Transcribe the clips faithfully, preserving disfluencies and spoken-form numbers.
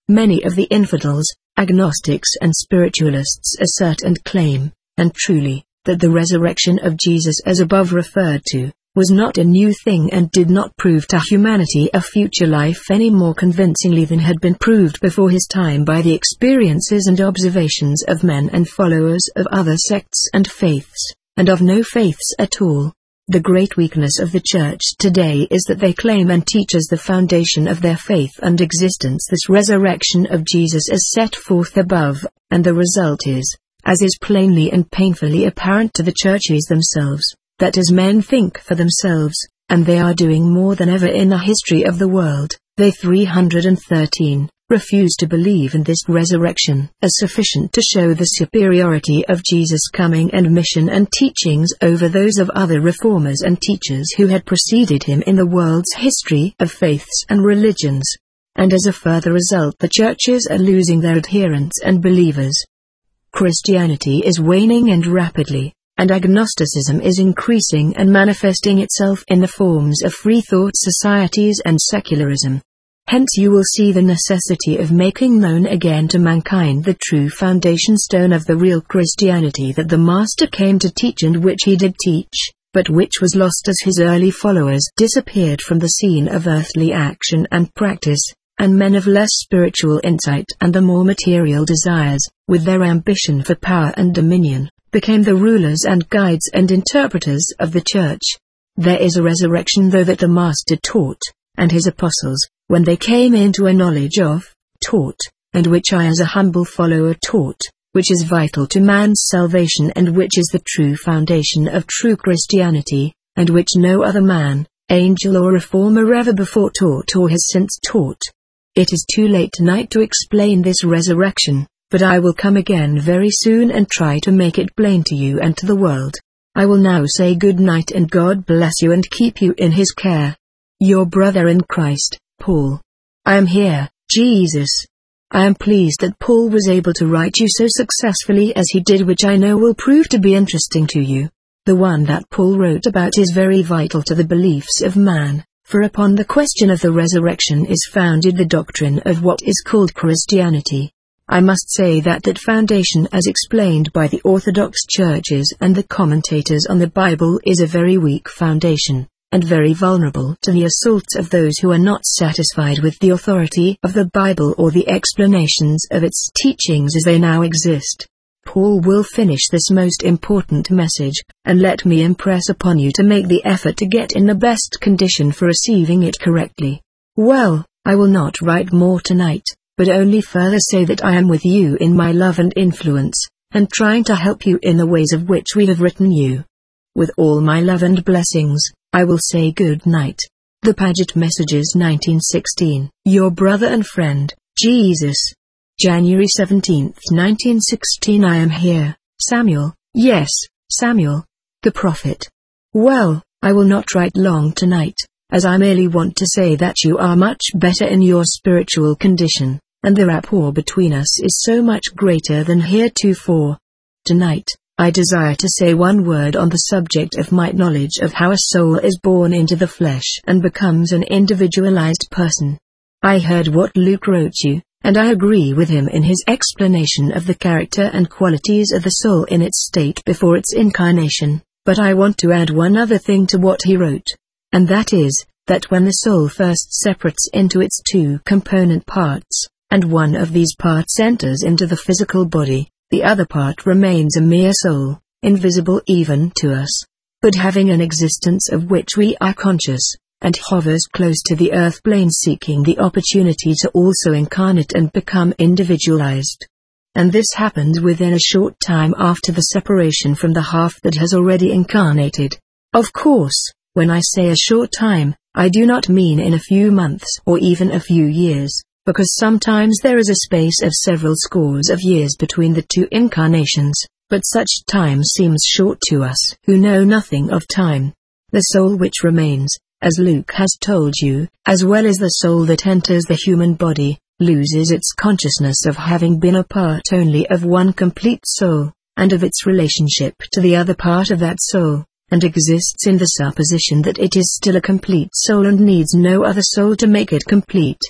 Many of the infidels, agnostics and spiritualists assert and claim, and truly, that the resurrection of Jesus as above referred to, was not a new thing and did not prove to humanity a future life any more convincingly than had been proved before his time by the experiences and observations of men and followers of other sects and faiths, and of no faiths at all. The great weakness of the Church today is that they claim and teach as the foundation of their faith and existence this resurrection of Jesus as set forth above, and the result is, as is plainly and painfully apparent to the churches themselves, that as men think for themselves, and they are doing more than ever in the history of the world, they three hundred thirteen, refuse to believe in this resurrection as sufficient to show the superiority of Jesus' coming and mission and teachings over those of other reformers and teachers who had preceded him in the world's history of faiths and religions. And as a further result, the churches are losing their adherents and believers. Christianity is waning and rapidly, and agnosticism is increasing and manifesting itself in the forms of free-thought societies and secularism. Hence you will see the necessity of making known again to mankind the true foundation stone of the real Christianity that the Master came to teach and which he did teach, but which was lost as his early followers disappeared from the scene of earthly action and practice, and men of less spiritual insight and the more material desires, with their ambition for power and dominion, became the rulers and guides and interpreters of the Church. There is a resurrection though that the Master taught, and his apostles, when they came into a knowledge of, taught, and which I as a humble follower taught, which is vital to man's salvation and which is the true foundation of true Christianity, and which no other man, angel or reformer ever before taught or has since taught. It is too late tonight to explain this resurrection, but I will come again very soon and try to make it plain to you and to the world. I will now say good night and God bless you and keep you in his care. Your brother in Christ, Paul. I am here, Jesus. I am pleased that Paul was able to write you so successfully as he did, which I know will prove to be interesting to you. The one that Paul wrote about is very vital to the beliefs of man, for upon the question of the resurrection is founded the doctrine of what is called Christianity. I must say that that foundation as explained by the Orthodox churches and the commentators on the Bible is a very weak foundation, and very vulnerable to the assaults of those who are not satisfied with the authority of the Bible or the explanations of its teachings as they now exist. Paul will finish this most important message, and let me impress upon you to make the effort to get in the best condition for receiving it correctly. Well, I will not write more tonight, but only further say that I am with you in my love and influence, and trying to help you in the ways of which we have written you. With all my love and blessings, I will say good night. The Paget Messages nineteen sixteen. Your brother and friend, Jesus. January seventeenth nineteen sixteen. I am here, Samuel. Yes, Samuel, the prophet. Well, I will not write long tonight, as I merely want to say that you are much better in your spiritual condition, and the rapport between us is so much greater than heretofore. Tonight, I desire to say one word on the subject of my knowledge of how a soul is born into the flesh and becomes an individualized person. I heard what Luke wrote you, and I agree with him in his explanation of the character and qualities of the soul in its state before its incarnation, but I want to add one other thing to what he wrote, and that is, that when the soul first separates into its two component parts, and one of these parts enters into the physical body, the other part remains a mere soul, invisible even to us, but having an existence of which we are conscious, and hovers close to the earth plane seeking the opportunity to also incarnate and become individualized. And this happens within a short time after the separation from the half that has already incarnated. Of course, when I say a short time, I do not mean in a few months or even a few years, because sometimes there is a space of several scores of years between the two incarnations, but such time seems short to us who know nothing of time. The soul which remains, as Luke has told you, as well as the soul that enters the human body, loses its consciousness of having been a part only of one complete soul, and of its relationship to the other part of that soul, and exists in the supposition that it is still a complete soul and needs no other soul to make it complete.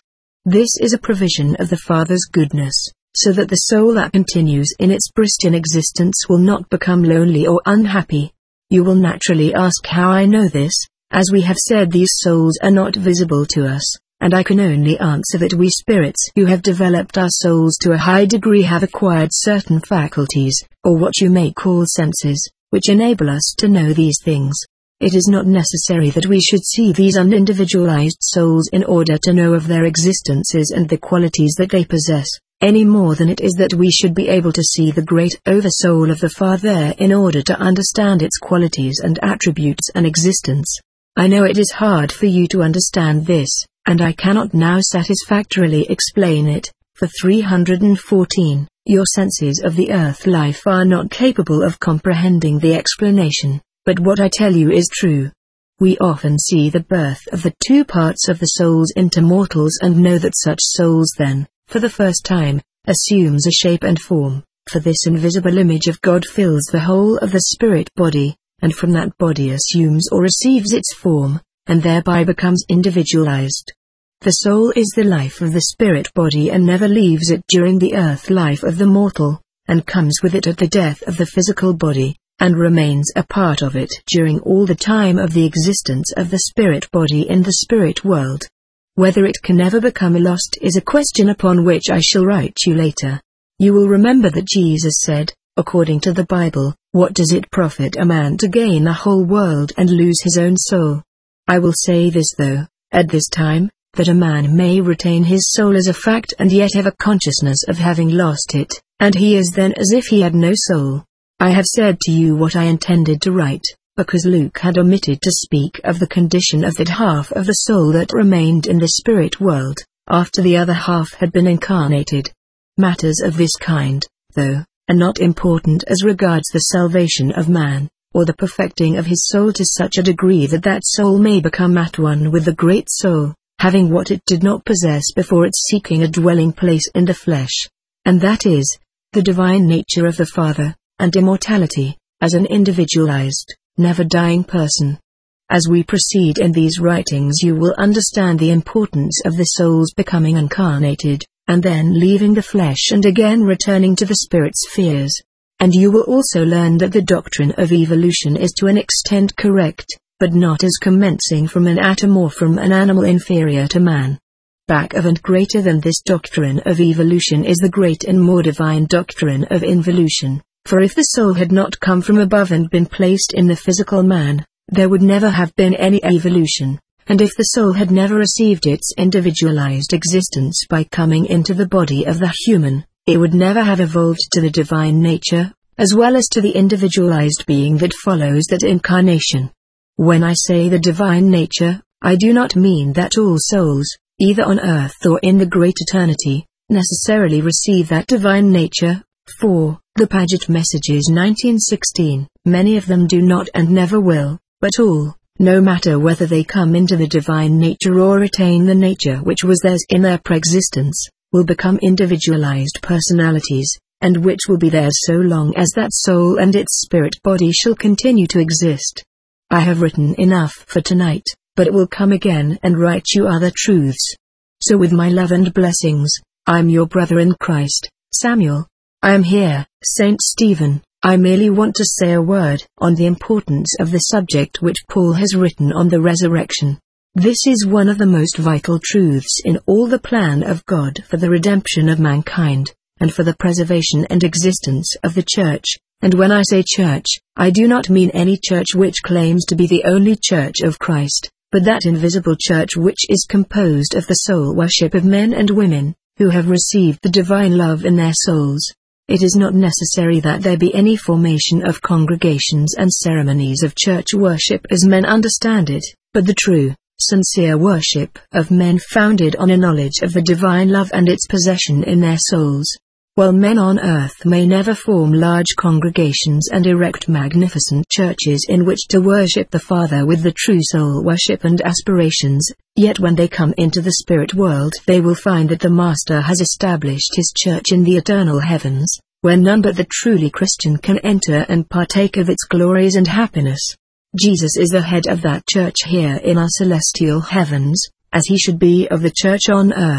This is a provision of the Father's goodness, so that the soul that continues in its pristine existence will not become lonely or unhappy. You will naturally ask how I know this. As we have said, these souls are not visible to us, and I can only answer that we spirits who have developed our souls to a high degree have acquired certain faculties, or what you may call senses, which enable us to know these things. It is not necessary that we should see these unindividualized souls in order to know of their existences and the qualities that they possess, any more than it is that we should be able to see the great Oversoul of the Father in order to understand its qualities and attributes and existence. I know it is hard for you to understand this, and I cannot now satisfactorily explain it. For three hundred fourteen, your senses of the earth life are not capable of comprehending the explanation, but what I tell you is true. We often see the birth of the two parts of the souls into mortals and know that such souls then, for the first time, assumes a shape and form, for this invisible image of God fills the whole of the spirit body, and from that body assumes or receives its form, and thereby becomes individualized. The soul is the life of the spirit body and never leaves it during the earth life of the mortal, and comes with it at the death of the physical body, and remains a part of it during all the time of the existence of the spirit body in the spirit world. Whether it can ever become lost is a question upon which I shall write you later. You will remember that Jesus said, according to the Bible, "What does it profit a man to gain the whole world and lose his own soul?" I will say this though, at this time, that a man may retain his soul as a fact and yet have a consciousness of having lost it, and he is then as if he had no soul. I have said to you what I intended to write, because Luke had omitted to speak of the condition of that half of the soul that remained in the spirit world, after the other half had been incarnated. Matters of this kind, though, are not important as regards the salvation of man, or the perfecting of his soul to such a degree that that soul may become at one with the great soul, having what it did not possess before its seeking a dwelling place in the flesh, and that is, the divine nature of the Father, and immortality, as an individualized, never-dying person. As we proceed in these writings you will understand the importance of the soul's becoming incarnated, and then leaving the flesh and again returning to the spirit spheres. And you will also learn that the doctrine of evolution is to an extent correct, but not as commencing from an atom or from an animal inferior to man. Back of and greater than this doctrine of evolution is the great and more divine doctrine of involution, for if the soul had not come from above and been placed in the physical man, there would never have been any evolution, and if the soul had never received its individualized existence by coming into the body of the human, it would never have evolved to the divine nature, as well as to the individualized being that follows that incarnation. When I say the divine nature, I do not mean that all souls, either on earth or in the great eternity, necessarily receive that divine nature, for, the Paget Messages nineteen sixteen, many of them do not and never will, but all, no matter whether they come into the divine nature or retain the nature which was theirs in their preexistence, will become individualized personalities, and which will be theirs so long as that soul and its spirit body shall continue to exist. I have written enough for tonight, but will come again and write you other truths. So with my love and blessings, I am your brother in Christ, Samuel. I am here, Saint Stephen. I merely want to say a word on the importance of the subject which Paul has written on the resurrection. This is one of the most vital truths in all the plan of God for the redemption of mankind, and for the preservation and existence of the Church. And when I say church, I do not mean any church which claims to be the only church of Christ, but that invisible church which is composed of the soul worship of men and women, who have received the divine love in their souls. It is not necessary that there be any formation of congregations and ceremonies of church worship as men understand it, but the true, sincere worship of men founded on a knowledge of the divine love and its possession in their souls. While men on earth may never form large congregations and erect magnificent churches in which to worship the Father with the true soul worship and aspirations, yet when they come into the spirit world they will find that the Master has established his church in the eternal heavens, where none but the truly Christian can enter and partake of its glories and happiness. Jesus is the head of that church here in our celestial heavens, as he should be of the church on earth,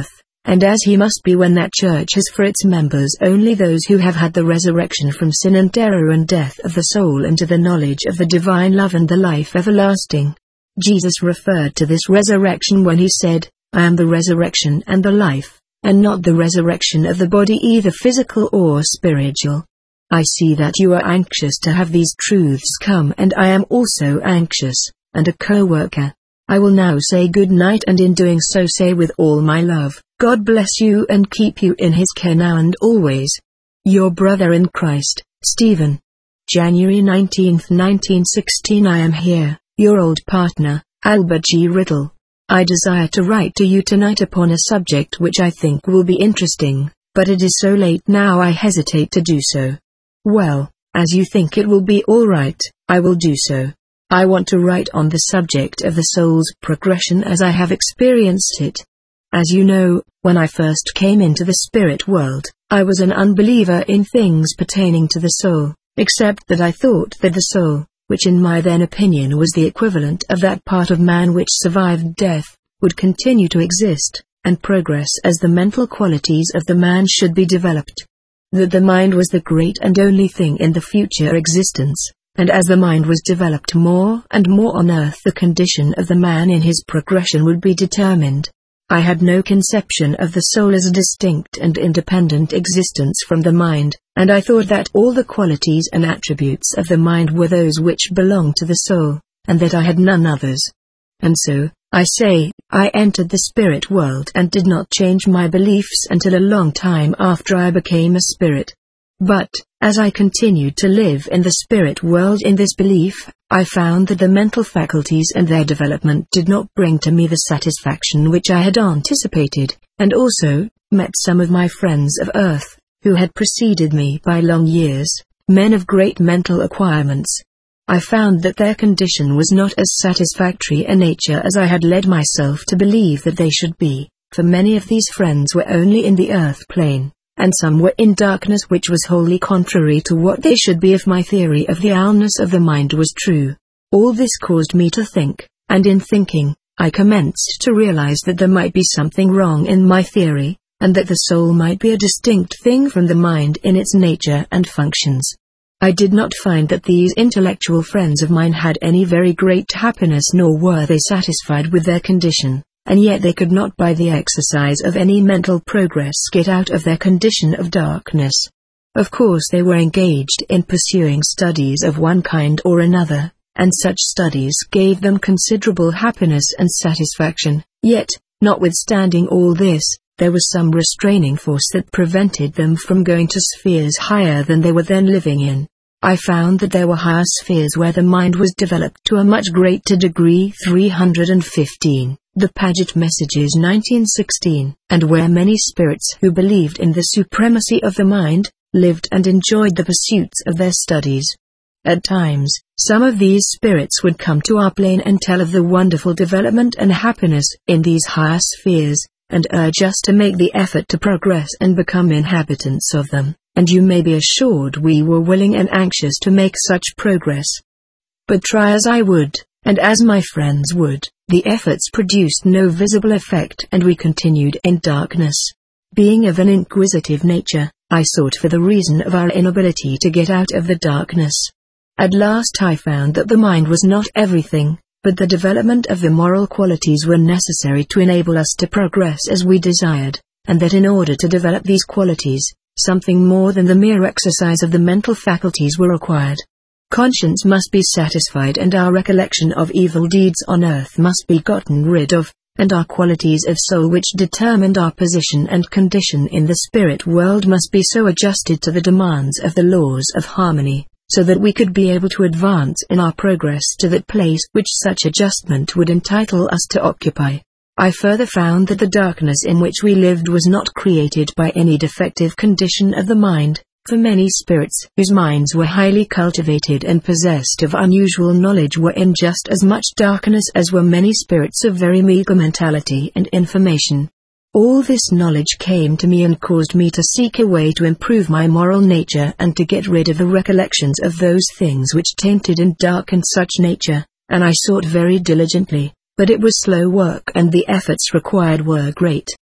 and as he must be when that church has for its members only those who have had the resurrection from sin and error and death of the soul into the knowledge of the divine love and the life everlasting. Jesus referred to this resurrection when he said, "I am the resurrection and the life," and not the resurrection of the body, either physical or spiritual. I see that you are anxious to have these truths come, and I am also anxious, and a co-worker. I will now say good night, and in doing so say with all my love, God bless you and keep you in his care now and always. Your brother in Christ, Stephen. January nineteenth nineteen sixteen. I am here, your old partner, Albert G. Riddle. I desire to write to you tonight upon a subject which I think will be interesting, but it is so late now I hesitate to do so. Well, as you think it will be all right, I will do so. I want to write on the subject of the soul's progression as I have experienced it. As you know, when I first came into the spirit world, I was an unbeliever in things pertaining to the soul, except that I thought that the soul, which in my then opinion was the equivalent of that part of man which survived death, would continue to exist, and progress as the mental qualities of the man should be developed. That the mind was the great and only thing in the future existence, and as the mind was developed more and more on earth, the condition of the man in his progression would be determined. I had no conception of the soul as a distinct and independent existence from the mind, and I thought that all the qualities and attributes of the mind were those which belonged to the soul, and that I had none others. And so, I say, I entered the spirit world and did not change my beliefs until a long time after I became a spirit. But, as I continued to live in the spirit world in this belief, I found that the mental faculties and their development did not bring to me the satisfaction which I had anticipated, and also, met some of my friends of earth, who had preceded me by long years, men of great mental acquirements. I found that their condition was not as satisfactory a nature as I had led myself to believe that they should be, for many of these friends were only in the earth plane, and some were in darkness, which was wholly contrary to what they should be if my theory of the allness of the mind was true. All this caused me to think, and in thinking, I commenced to realize that there might be something wrong in my theory, and that the soul might be a distinct thing from the mind in its nature and functions. I did not find that these intellectual friends of mine had any very great happiness, nor were they satisfied with their condition, and yet they could not by the exercise of any mental progress get out of their condition of darkness. Of course they were engaged in pursuing studies of one kind or another, and such studies gave them considerable happiness and satisfaction, yet, notwithstanding all this, there was some restraining force that prevented them from going to spheres higher than they were then living in. I found that there were higher spheres where the mind was developed to a much greater degree. three hundred fifteen, The Paget Messages, nineteen sixteen, and where many spirits who believed in the supremacy of the mind, lived and enjoyed the pursuits of their studies. At times, some of these spirits would come to our plane and tell of the wonderful development and happiness in these higher spheres, and urge us to make the effort to progress and become inhabitants of them, and you may be assured we were willing and anxious to make such progress. But try as I would, and as my friends would, the efforts produced no visible effect, and we continued in darkness. Being of an inquisitive nature, I sought for the reason of our inability to get out of the darkness. At last I found that the mind was not everything, but the development of the moral qualities were necessary to enable us to progress as we desired, and that in order to develop these qualities, something more than the mere exercise of the mental faculties were required. Conscience must be satisfied, and our recollection of evil deeds on earth must be gotten rid of, and our qualities of soul which determined our position and condition in the spirit world must be so adjusted to the demands of the laws of harmony, so that we could be able to advance in our progress to that place which such adjustment would entitle us to occupy. I further found that the darkness in which we lived was not created by any defective condition of the mind, for many spirits whose minds were highly cultivated and possessed of unusual knowledge were in just as much darkness as were many spirits of very meager mentality and information. All this knowledge came to me and caused me to seek a way to improve my moral nature and to get rid of the recollections of those things which tainted and darkened such nature, and I sought very diligently, but it was slow work and the efforts required were great.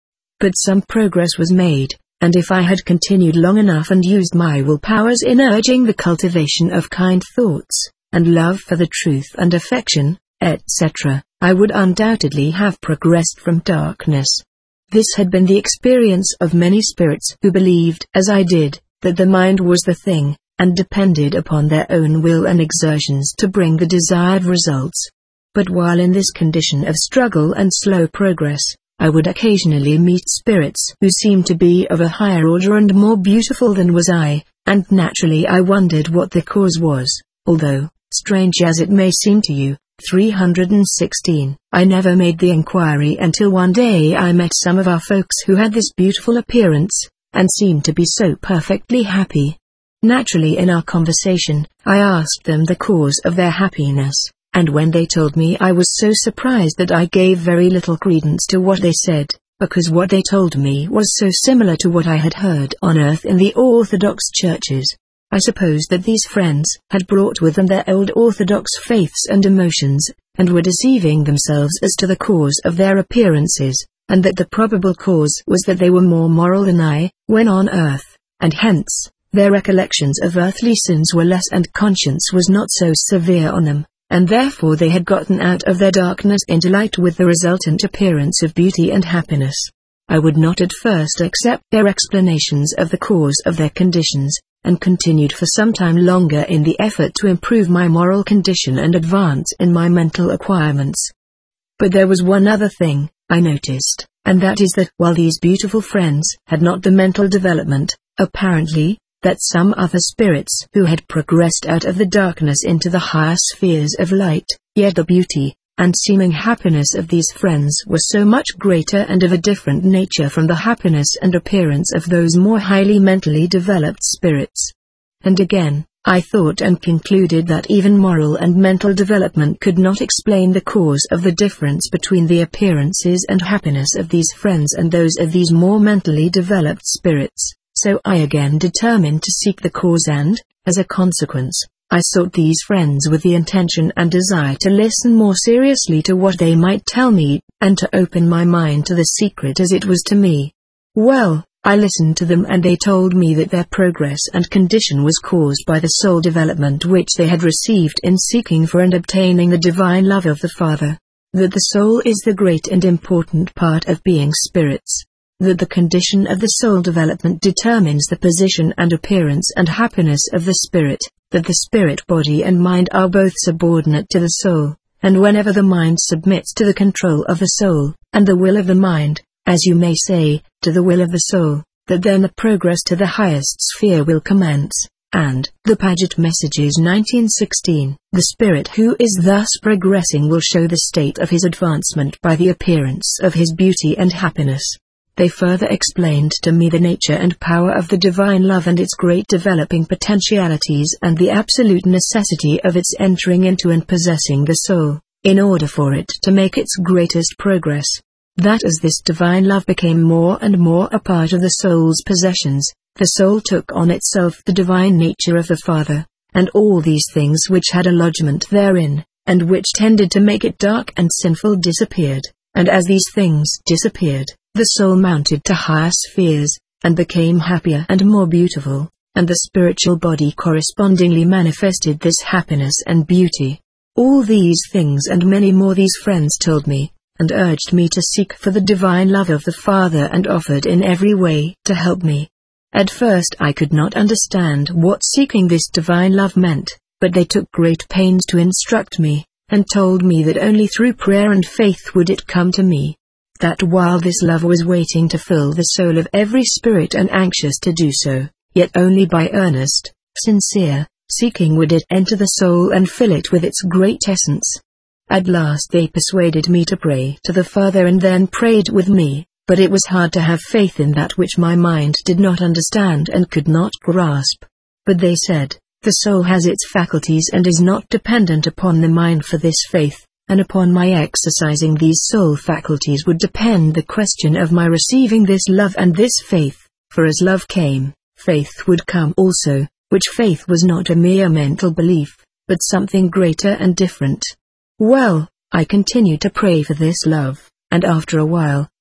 but some progress was made, and if I had continued long enough and used my will powers in urging the cultivation of kind thoughts, and love for the truth and affection, et cetera, I would undoubtedly have progressed from darkness. This had been the experience of many spirits who believed, as I did, that the mind was the thing, and depended upon their own will and exertions to bring the desired results. But while in this condition of struggle and slow progress, I would occasionally meet spirits who seemed to be of a higher order and more beautiful than was I, and naturally I wondered what the cause was, although, strange as it may seem to you, three hundred sixteen, I never made the inquiry until one day I met some of our folks who had this beautiful appearance, and seemed to be so perfectly happy. Naturally in our conversation, I asked them the cause of their happiness, and when they told me I was so surprised that I gave very little credence to what they said, because what they told me was so similar to what I had heard on earth in the Orthodox churches. I supposed that these friends had brought with them their old Orthodox faiths and emotions, and were deceiving themselves as to the cause of their appearances, and that the probable cause was that they were more moral than I, when on earth, and hence, their recollections of earthly sins were less and conscience was not so severe on them, and therefore they had gotten out of their darkness into light with the resultant appearance of beauty and happiness. I would not at first accept their explanations of the cause of their conditions, and continued for some time longer in the effort to improve my moral condition and advance in my mental acquirements. But there was one other thing, I noticed, and that is that while these beautiful friends had not the mental development, apparently, that some other spirits who had progressed out of the darkness into the higher spheres of light, yet the beauty and seeming happiness of these friends was so much greater and of a different nature from the happiness and appearance of those more highly mentally developed spirits. And again, I thought and concluded that even moral and mental development could not explain the cause of the difference between the appearances and happiness of these friends and those of these more mentally developed spirits, so I again determined to seek the cause and, as a consequence, I sought these friends with the intention and desire to listen more seriously to what they might tell me, and to open my mind to the secret as it was to me. Well, I listened to them and they told me that their progress and condition was caused by the soul development which they had received in seeking for and obtaining the divine love of the Father. That the soul is the great and important part of being spirits. That the condition of the soul development determines the position and appearance and happiness of the spirit. That the spirit body and mind are both subordinate to the soul, and whenever the mind submits to the control of the soul, and the will of the mind, as you may say, to the will of the soul, that then the progress to the highest sphere will commence, and, the Paget Messages nineteen sixteen, the spirit who is thus progressing will show the state of his advancement by the appearance of his beauty and happiness. They further explained to me the nature and power of the divine love and its great developing potentialities and the absolute necessity of its entering into and possessing the soul, in order for it to make its greatest progress. That as this divine love became more and more a part of the soul's possessions, the soul took on itself the divine nature of the Father, and all these things which had a lodgment therein, and which tended to make it dark and sinful disappeared, and as these things disappeared, the soul mounted to higher spheres, and became happier and more beautiful, and the spiritual body correspondingly manifested this happiness and beauty. All these things and many more these friends told me, and urged me to seek for the divine love of the Father and offered in every way to help me. At first I could not understand what seeking this divine love meant, but they took great pains to instruct me, and told me that only through prayer and faith would it come to me. That while this love was waiting to fill the soul of every spirit and anxious to do so, yet only by earnest, sincere, seeking would it enter the soul and fill it with its great essence. At last they persuaded me to pray to the Father and then prayed with me, but it was hard to have faith in that which my mind did not understand and could not grasp. But they said, the soul has its faculties and is not dependent upon the mind for this faith. And upon my exercising these soul faculties would depend the question of my receiving this love and this faith, for as love came, faith would come also, which faith was not a mere mental belief, but something greater and different. Well, I continued to pray for this love, and after a while,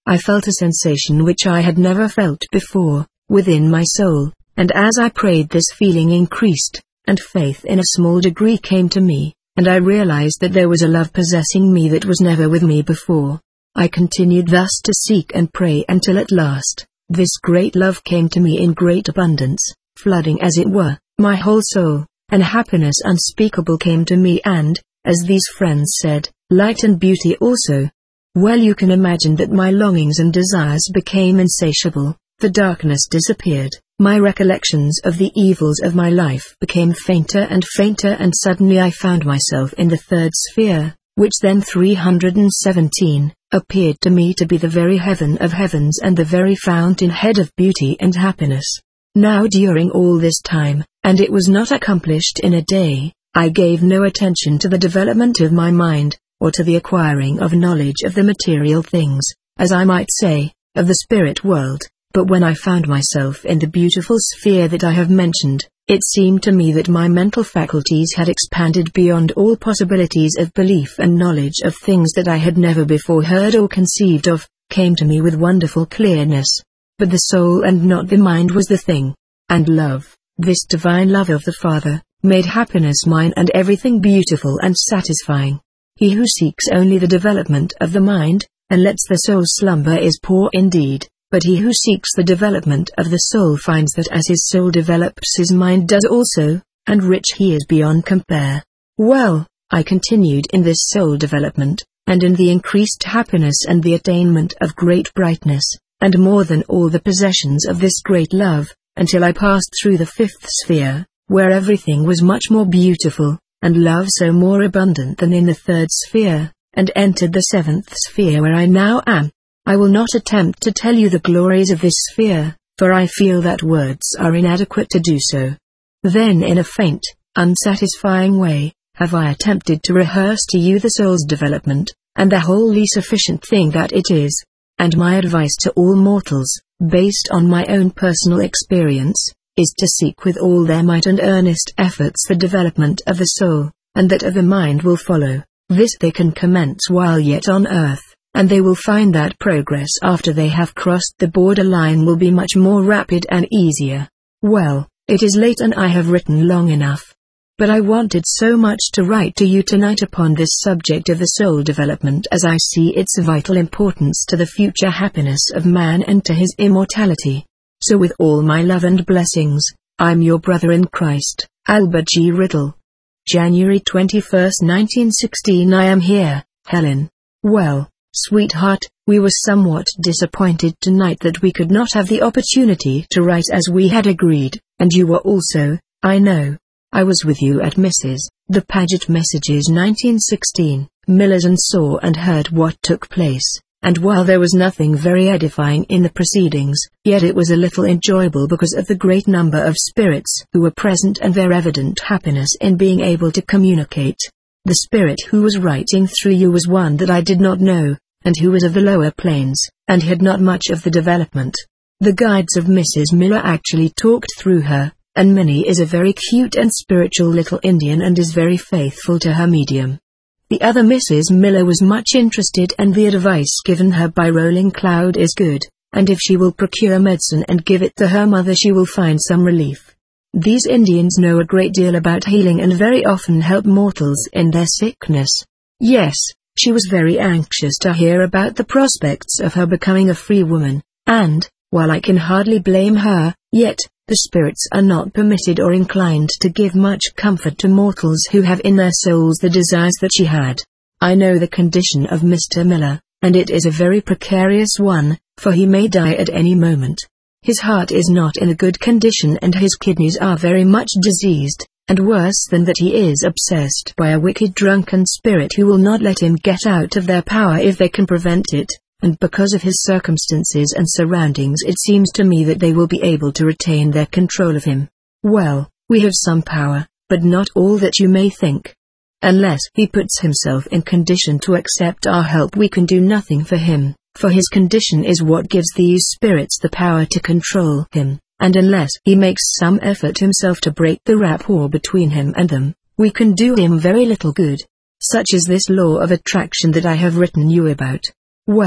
I felt a sensation which I had never felt before, within my soul, and as I prayed this feeling increased, and faith in a small degree came to me, and I realized that there was a love possessing me that was never with me before. I continued thus to seek and pray until at last, this great love came to me in great abundance, flooding as it were, my whole soul, and happiness unspeakable came to me and, as these friends said, light and beauty also. Well, you can imagine that my longings and desires became insatiable, the darkness disappeared, my recollections of the evils of my life became fainter and fainter, and suddenly I found myself in the third sphere, which then three hundred seventeen, appeared to me to be the very heaven of heavens and the very fountainhead of beauty and happiness. Now during all this time, and it was not accomplished in a day, I gave no attention to the development of my mind, or to the acquiring of knowledge of the material things, as I might say, of the spirit world, but when I found myself in the beautiful sphere that I have mentioned, it seemed to me that my mental faculties had expanded beyond all possibilities of belief, and knowledge of things that I had never before heard or conceived of, came to me with wonderful clearness. But the soul and not the mind was the thing. And love, this divine love of the Father, made happiness mine and everything beautiful and satisfying. He who seeks only the development of the mind, and lets the soul slumber is poor indeed, but he who seeks the development of the soul finds that as his soul develops his mind does also, and rich he is beyond compare. Well, I continued in this soul development, and in the increased happiness and the attainment of great brightness, and more than all the possessions of this great love, until I passed through the fifth sphere, where everything was much more beautiful, and love so more abundant than in the third sphere, and entered the seventh sphere where I now am. I will not attempt to tell you the glories of this sphere, for I feel that words are inadequate to do so. Then in a faint, unsatisfying way, have I attempted to rehearse to you the soul's development, and the wholly sufficient thing that it is, and my advice to all mortals, based on my own personal experience, is to seek with all their might and earnest efforts the development of the soul, and that of the mind will follow. This they can commence while yet on earth, and they will find that progress after they have crossed the border line will be much more rapid and easier. Well, it is late and I have written long enough. But I wanted so much to write to you tonight upon this subject of the soul development, as I see its vital importance to the future happiness of man and to his immortality. So with all my love and blessings, I'm your brother in Christ, Albert G. Riddle. January twenty-first, nineteen sixteen. I am here, Helen. Well, sweetheart, we were somewhat disappointed tonight that we could not have the opportunity to write as we had agreed, and you were also, I know. I was with you at Missus the Paget Messages nineteen sixteen, Miller's, and saw and heard what took place. And while there was nothing very edifying in the proceedings, yet it was a little enjoyable because of the great number of spirits who were present and their evident happiness in being able to communicate. The spirit who was writing through you was one that I did not know, and who was of the lower planes, and had not much of the development. The guides of Missus Miller actually talked through her, and Minnie is a very cute and spiritual little Indian and is very faithful to her medium. The other Missus Miller was much interested, and the advice given her by Rolling Cloud is good, and if she will procure medicine and give it to her mother she will find some relief. These Indians know a great deal about healing and very often help mortals in their sickness. Yes, she was very anxious to hear about the prospects of her becoming a free woman, and, while I can hardly blame her, yet, the spirits are not permitted or inclined to give much comfort to mortals who have in their souls the desires that she had. I know the condition of Mister Miller, and it is a very precarious one, for he may die at any moment. His heart is not in a good condition and his kidneys are very much diseased, and worse than that he is obsessed by a wicked drunken spirit who will not let him get out of their power if they can prevent it. And because of his circumstances and surroundings it seems to me that they will be able to retain their control of him. Well, we have some power, but not all that you may think. Unless he puts himself in condition to accept our help we can do nothing for him, for his condition is what gives these spirits the power to control him, and unless he makes some effort himself to break the rapport between him and them, we can do him very little good. Such is this law of attraction that I have written you about. Well,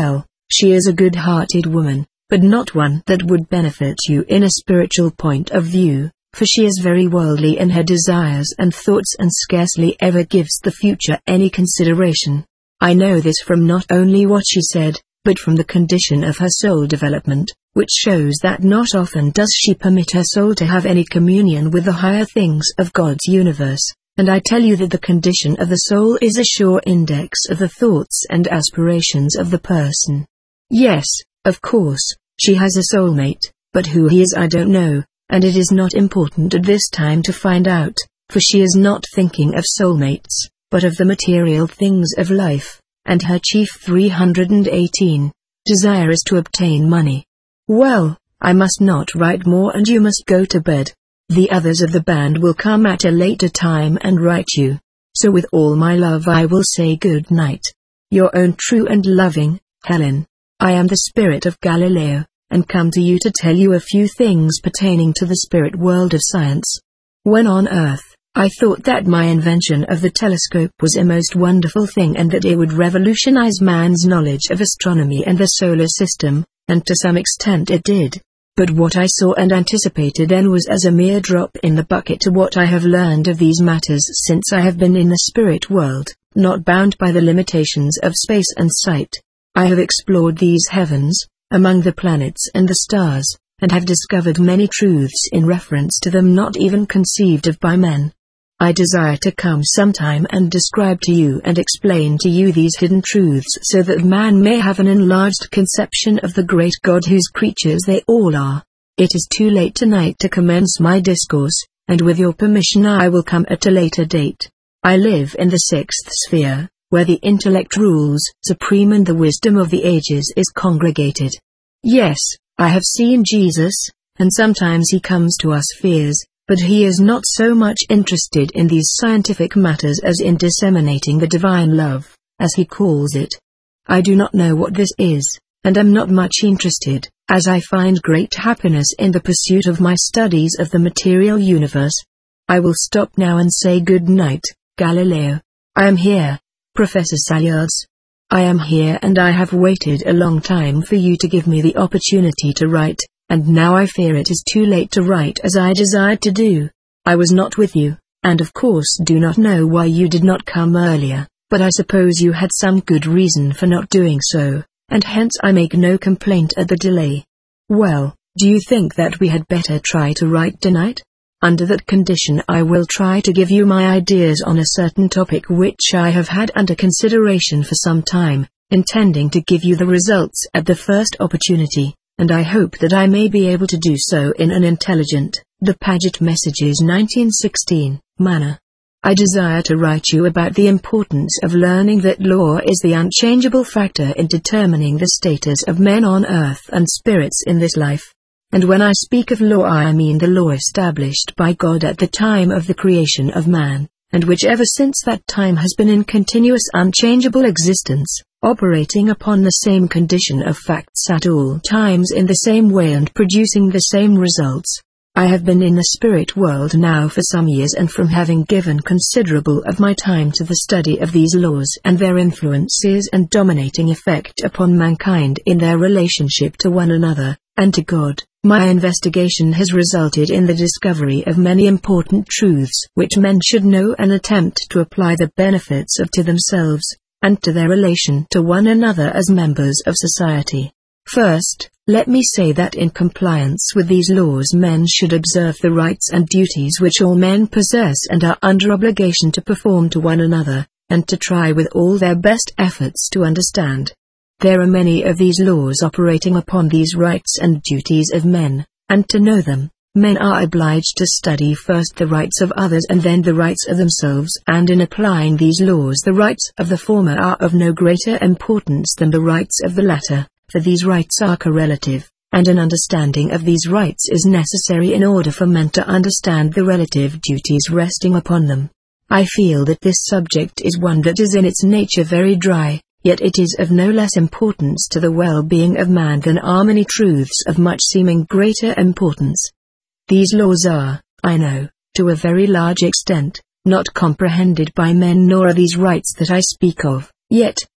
She is a good-hearted woman, but not one that would benefit you in a spiritual point of view, for she is very worldly in her desires and thoughts and scarcely ever gives the future any consideration. I know this from not only what she said, but from the condition of her soul development, which shows that not often does she permit her soul to have any communion with the higher things of God's universe, and I tell you that the condition of the soul is a sure index of the thoughts and aspirations of the person. Yes, of course, she has a soulmate, but who he is I don't know, and it is not important at this time to find out, for she is not thinking of soulmates, but of the material things of life, and her chief three hundred eighteen desire is to obtain money. Well, I must not write more and you must go to bed. The others of the band will come at a later time and write you. So with all my love I will say good night. Your own true and loving, Helen. I am the spirit of Galileo, and come to you to tell you a few things pertaining to the spirit world of science. When on Earth, I thought that my invention of the telescope was a most wonderful thing and that it would revolutionize man's knowledge of astronomy and the solar system, and to some extent it did. But what I saw and anticipated then was as a mere drop in the bucket to what I have learned of these matters since I have been in the spirit world, not bound by the limitations of space and sight. I have explored these heavens, among the planets and the stars, and have discovered many truths in reference to them not even conceived of by men. I desire to come sometime and describe to you and explain to you these hidden truths so that man may have an enlarged conception of the great God whose creatures they all are. It is too late tonight to commence my discourse, and with your permission I will come at a later date. I live in the sixth sphere, where the intellect rules supreme and the wisdom of the ages is congregated. Yes, I have seen Jesus, and sometimes he comes to us fears, but he is not so much interested in these scientific matters as in disseminating the divine love, as he calls it. I do not know what this is, and am not much interested, as I find great happiness in the pursuit of my studies of the material universe. I will stop now and say good night, Galileo. I am here, Professor Salyers. I am here and I have waited a long time for you to give me the opportunity to write, and now I fear it is too late to write as I desired to do. I was not with you, and of course do not know why you did not come earlier, but I suppose you had some good reason for not doing so, and hence I make no complaint at the delay. Well, do you think that we had better try to write tonight? Under that condition I will try to give you my ideas on a certain topic which I have had under consideration for some time, intending to give you the results at the first opportunity, and I hope that I may be able to do so in an intelligent, the Paget Messages nineteen sixteen, manner. I desire to write you about the importance of learning that law is the unchangeable factor in determining the status of men on earth and spirits in this life. And when I speak of law I mean the law established by God at the time of the creation of man, and which ever since that time has been in continuous unchangeable existence, operating upon the same condition of facts at all times in the same way and producing the same results. I have been in the spirit world now for some years, and from having given considerable of my time to the study of these laws and their influences and dominating effect upon mankind in their relationship to one another, and to God, my investigation has resulted in the discovery of many important truths which men should know and attempt to apply the benefits of to themselves, and to their relation to one another as members of society. First, let me say that in compliance with these laws men should observe the rights and duties which all men possess and are under obligation to perform to one another, and to try with all their best efforts to understand. There are many of these laws operating upon these rights and duties of men, and to know them, men are obliged to study first the rights of others and then the rights of themselves, and in applying these laws the rights of the former are of no greater importance than the rights of the latter, for these rights are correlative, and an understanding of these rights is necessary in order for men to understand the relative duties resting upon them. I feel that this subject is one that is in its nature very dry, yet it is of no less importance to the well-being of man than are many truths of much seeming greater importance. These laws are, I know, to a very large extent, not comprehended by men, nor are these rights that I speak of, yet,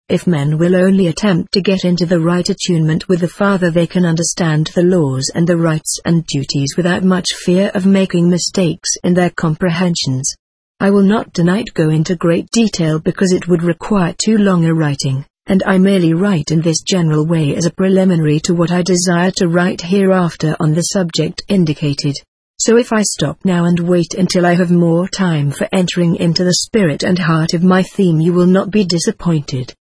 If men will only attempt to get into the right attunement with the Father, they can understand the laws and the rights and duties without much fear of making mistakes in their comprehensions. I will not tonight go into great detail because it would require too long a writing, and I merely write in this general way as a preliminary to what I desire to write hereafter on the subject indicated. So if I stop now and wait until I have more time for entering into the spirit and heart of my theme, you will not be disappointed.